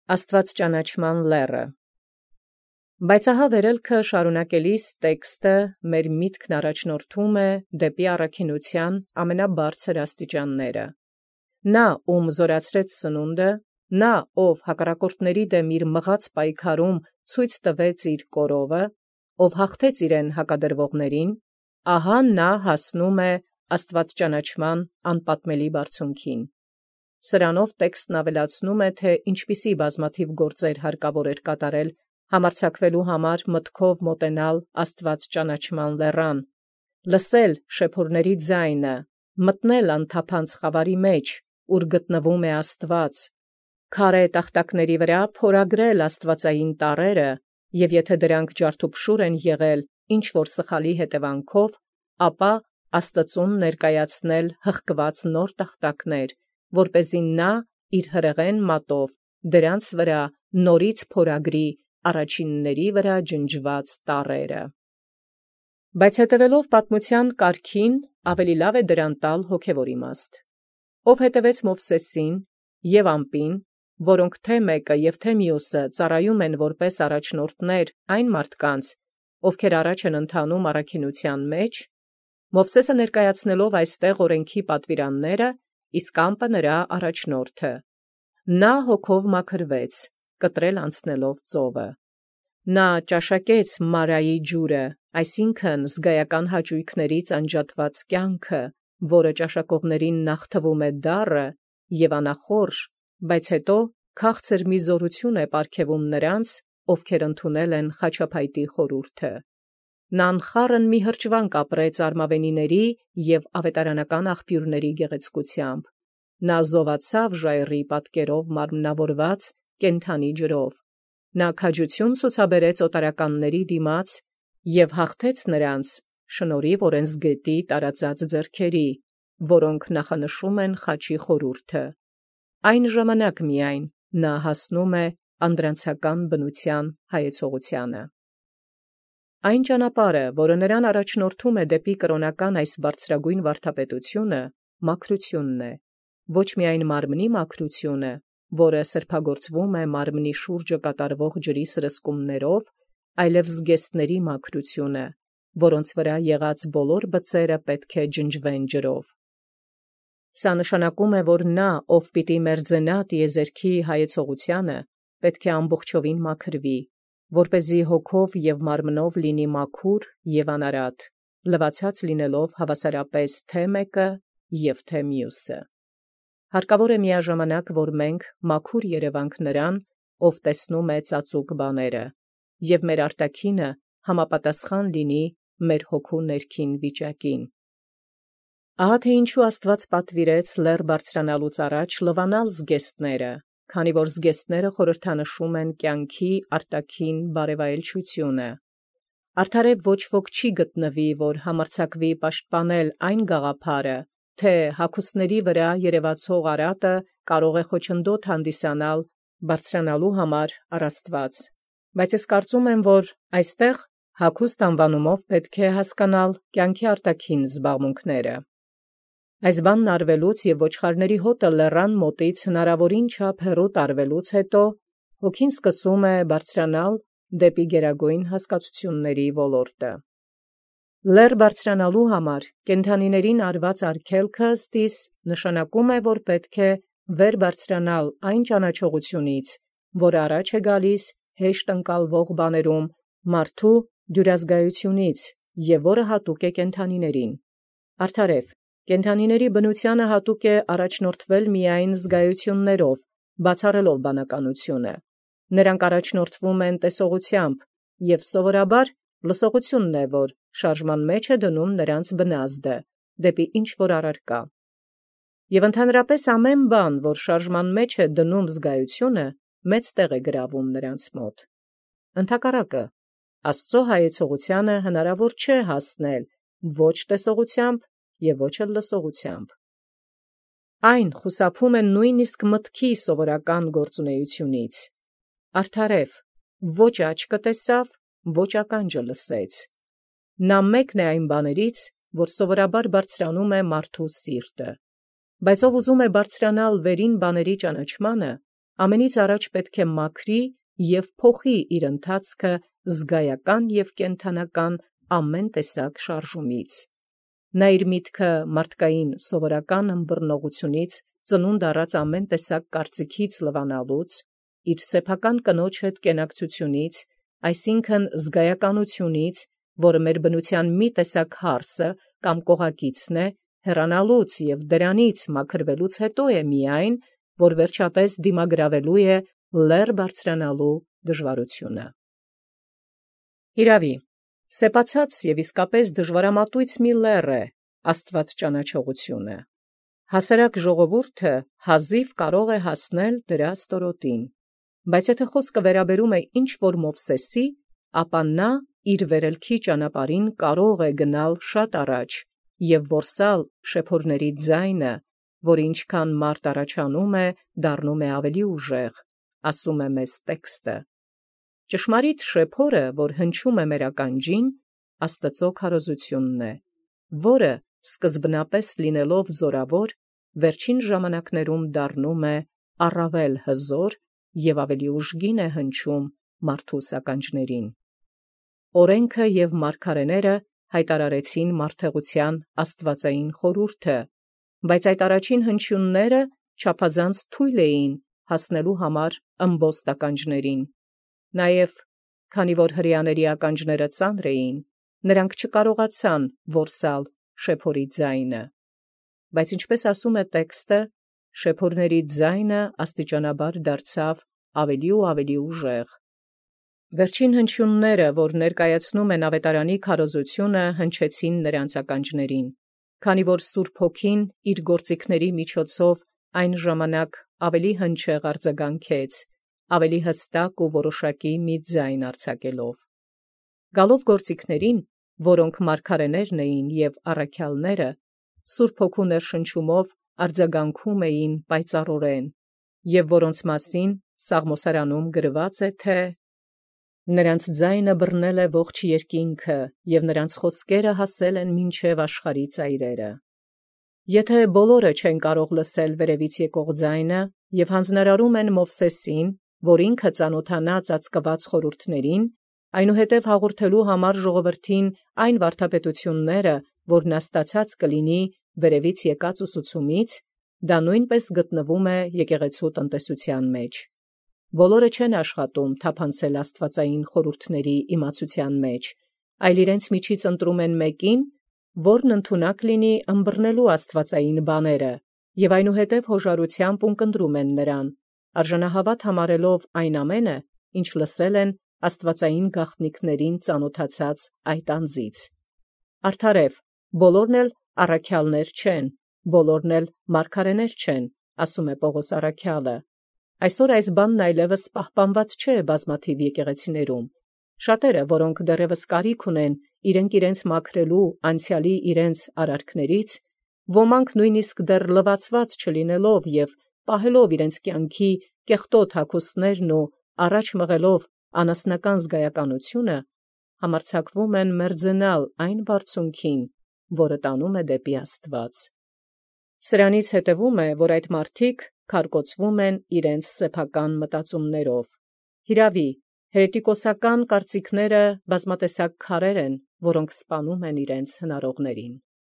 Աստված ճանաչման լեռը։ Բայց ահա վերելքը շարունակելիս տեքստը մեր միտքն առաջնորդում է դեպի առաքինության ամենաբարձր աստիճանները։ Նա, ում զորացրեց սնունդը, նա, ով հակառակորդների դեմ իր մղած պայքարում ցույց տվեց իր կորովը, ով հաղթեց իրեն հակադրվողներին, ահա նա հասնում է աստվածճանաչման անպատմելի բարձունքին։ Սրանով տեքստն ավելացնում է, թե ինչպիսի բազմաթիվ գործեր հարկավոր էր կատարել համարձակվելու համար մտքով մոտենալ Աստված ճանաչման լեռան, լսել շեփորների ձայնը, մտնել անթափանց խավարի մեջ, ուր գտնվում է Աստված, քարե տախտակների վրա փորագրել աստվածային տառերը, և եթե դրանք ջարդուփշուր են եղել ինչ որ սխալի հետևանքով, ապա Աստծուն ներկայացնել հղկված նոր տախտակներ, որպեսզի նա իր հրեղեն մատով դրանց վրա նորից փորագրի առաջինների վրա ջնջված տառերը։ Բայց հետևելով պատմության կարգին, ավելի լավ է դրան տալ հոգևոր իմաստ։ Ով հետևեց Մովսեսին և ամպին, որոնք թե մեկը և թե մյուսը ծառայում են որպես առաջնորդներ այն մարդկանց, ովքեր առաջ են ընթանում առաքինության մեջ, Մովսեսը ներկայացնելով այստեղ օրենքի պատվիրանները, իսկ ամպը նրա առաջնորդը։ Նա հոգով մաքրվեց, կտրել անցնելով ծովը։ Նա ճաշակեց Մարայի ջուրը, այսինքն զգայական հաճույքներից անջատված կյանքը, որը ճաշակողներին նախ թվում է դառը և անախորժ, բայց հետո քաղցր մի զորություն է պարգևում նրանց, ովքեր ընդունել են խաչափայտի խորհուրդը։ Նա անխառն մի հրճվանք ապրեց արմավենիների և ավետարանական աղբյուրների գեղեցկությամբ։ Նա զովացավ ժայռի պատկերով մարմնավորված կենդանի ջրով։ Նա քաջություն ցուցաբերեց օտարականների դիմաց և հաղթեց նրանց շնորհիվ օրենսգետի տարածած ձեռքերի, որոնք նախանշում են խաչի խորհուրդը։ Այն ժամանակ միայն նա հասնում է անդրանցական բնության հայեցողությանը։ Այն ճանապարհը, որը նրան առաջնորդում է դեպի կրոնական այս բարձրագույն վարդապետությունը, մաքրությունն է, ոչ միայն մարմնի մաքրությունը, որը սրբագործվում է մարմնի շուրջը կատարվող ջրի սրսկումներով, այլև զգեստների մաքրությունը, որոնց վրա եղած բոլոր բծերը պետք է ջնջվեն ջրով։ Սա նշանակում է, որ նա, ով պիտի մերձենա տիեզերքի հայեցողությանը, պետք է ամբողջովին մաքրվի, որպեսզի հոգով և մարմնով լինի մաքուր և անարատ, լվացած լինելով հավասարապես թե մեկը և թե մյուսը։ Հարկավոր է միաժամանակ, որ մենք մաքուր երևանք նրան, ով տեսնում է ծածուկ բաները, և մեր արտաքինը համապատասխան լինի մեր հոգու ներքին վիճակին։ Ահա թե ինչու Աստված պատվիրեց լեռ բարձրանալուց առաջ լվանալ զգեստները, քանի որ զգեստները խորհրդանշում են կյանքի արտաքին բարևայելչությունը։ Արդարև ոչ ոք չի գտնվի, որ համարձակվի պաշտպանել այն գաղափարը, թե հագուստների վրա երևացող արատը կարող է խոչընդոտ հանդիսանալ բարձրանալու համար առ Աստված։ Բայց ես կարծում եմ, որ այստեղ հագուստ անվանումով պետք է հասկանալ կյանքի արտաքին զբաղմունքները։ Այս բանն արվելուց և ոչխարների հոտը լեռան մոտից հնարավորին չափ հեռու տարվելուց հետո հոգին սկսում է բարձրանալ դեպի գերագույն հասկացությունների ոլորտը։ Լեռ բարձրանալու համար կենդանիներին արված արգելքը ըստիս նշանակում է, որ պետք է վեր բարձրանալ այն ճանաչողությունից, որ առաջ է գալիս հեշտ ընկալվող բաներում մարդու դյուրազգայությունից և որը հատուկ է կենդանիներին։ Արդարև, կենդանիների բնությանը հատուկ է առաջնորդվել միայն զգայություններով, բացառելով բանականությունը։ Նրանք առաջնորդվում են տեսողությամբ, և սովորաբար լսողությունն է, որ շարժման մեջ է դնում նրանց բնազդը, դեպի ինչ-որ առարկա։ Եվ ընդհանրապես ամեն բան, որ շարժման մեջ է դնում զգայությունը, մեծ տեղ է գրավում նրանց մոտ։ Ընդհակառակը, Աստծո հայեցողությանը հնարավոր չէ հասնել ոչ տեսողությամբ և ոչ էլ լսողությամբ։ Այն խուսափում է նույնիսկ մտքի սովորական գործունեությունից։ Արդարև, ոչ աչքը տեսավ, ոչ ականջը լսեց։ Նա մեկն է այն բաներից, որ սովորաբար բարձրանում է մարդու սիրտը։ Բայց ով ուզում է բարձրանալ վերին բաների ճանաչմանը, ամենից առաջ պետք է մաքրի և փոխի իր ընթացքը զգայական և կենդանական ամեն տեսակ շարժումից։ Նա իր միտքը մարդկային սովորական ըմբռնողությունից ծնունդ առած ամեն տեսակ կարծիքից լվանալուց, իր սեփական կնոջ հետ կենակցությունից, այսինքն զգայականությունից, որը մեր բնության մի տեսակ հարսը կամ կողակիցն է, հեռանալուց և դրանից մաքրվելուց հետո է միայն, որ վերջապես դիմագրավելու է լեռ բարձրանալու դժվարությունը։ Հիրավի, սեպացած և իսկապես դժվարամատույց մի լեռ է Աստված ճանաչողությունը։ Հասարակ ժողովուրդը հազիվ կարող է հասնել դրա ստորոտին, բայց եթե խոսքը վերաբերում է ինչ-որ Մովսեսի, ապա նա իր վերելքի ճանապարհին կարող է գնալ շատ առաջ և որսալ շեփորների ձայնը, որը ինչքան մարդ առաջանում է, դառնում է ավելի ուժեղ, ասում է մեզ տեքստը։ Ճշմարիտ շեփորը, որ հնչում է մեր ականջին, Աստծո քարոզությունն է, որը սկզբնապես լինելով զորավոր, վերջին ժամանակներում դառնում է առավել հզոր և ավելի ուժգին է հնչում մարդուս ականջներին։ Օրենքը և մարգարեները հայտարարեցին մարդեղության աստվածային խորհուրդը, բայց այդ առաջին հնչյունները չափազանց թույլ էին հասնելու համար ըմբոստ ականջներին։ Նաև, քանի որ հրեաների ականջները ծանր էին, նրանք չկարողացան որսալ շեփորի ձայնը։ Բայց ինչպես ասում է տեքստը, շեփորների ձայնը աստիճանաբար դարձավ ավելի ու ավելի ուժեղ։ Վերջին հնչյունները, որ ներկայացնում են ավետարանի քարոզությունը, հնչեցին նրանց ականջներին, քանի որ Սուրբ Հոգին իր գործիքների միջոցով այն ժամանակ ավելի հնչեղ արձագանքեց, ավելի հստակ ու որոշակի մի ձայն արձակելով։ Գալով գործիքներին, որոնք մարգարեներն էին և առաքյալները, Սուրբ Հոգու ներշնչումով արձագանքում էին պայծառորեն, և որոնց մասին Սաղմոսարանում գրված է, թե «Նրանց ձայնը բռնել է ողջ երկինքը, և նրանց խոսքերը հասել են մինչև աշխարհի ծայրերը»։ Եթե բոլորը չեն կարող լսել վերևից եկող ձայնը և հանձնարարում են Մովսեսին, որ ինքը ծանոթանա ծածկված խորհուրդներին, այնուհետև հաղորդելու համար ժողովրդին այն վարդապետությունները, որ նա ստացած կլինի վերևից եկած ուսուցումից, դա նույնպես գտնվում է եկեղեցու տնտեսության մեջ։ Բոլորը չեն աշխատում թափանցել աստվածային խորհուրդների իմացության մեջ, այլ իրենց միջից ընտրում են մեկին, որն ընդունակ լինի ըմբռնելու աստվածային բաները, և այնուհետև հոժարությամբ ունկնդրում են նրան, արժանահավատ համարելով այն ամենը, ինչ լսել են աստվածային գաղտնիքներին ծանոթացած այդ անձից։ Արդարև, բոլորն էլ առաքյալներ չեն, բոլորն էլ մարգարեներ չեն, ասում է Պողոս առաքյալը։ Այսօր այս բանն այլևս պահպանված չէ բազմաթիվ եկեղեցիներում։ Շատերը, որոնք դեռևս կարիք ունեն իրենց մաքրելու անցյալի իրենց արարքներից, ոմանք նույնիսկ դեռ լվացված չլինելով և պահելով իրենց կյանքի կեղտոտ հագուստներն ու առաջ մղելով անասնական զգայականությունը, համարձակվում են մերձենալ այն բարձունքին, որը տանում է դեպի Աստված։ Սրանից հետևում է, որ այդ մարդիկ քարկոծվում են իրենց սեփական մտածումներով։ Հիրավի, հերետիկոսական կարծիքները բազմատեսակ քարեր են, որոնք սպանում են իրենց հնարողներին։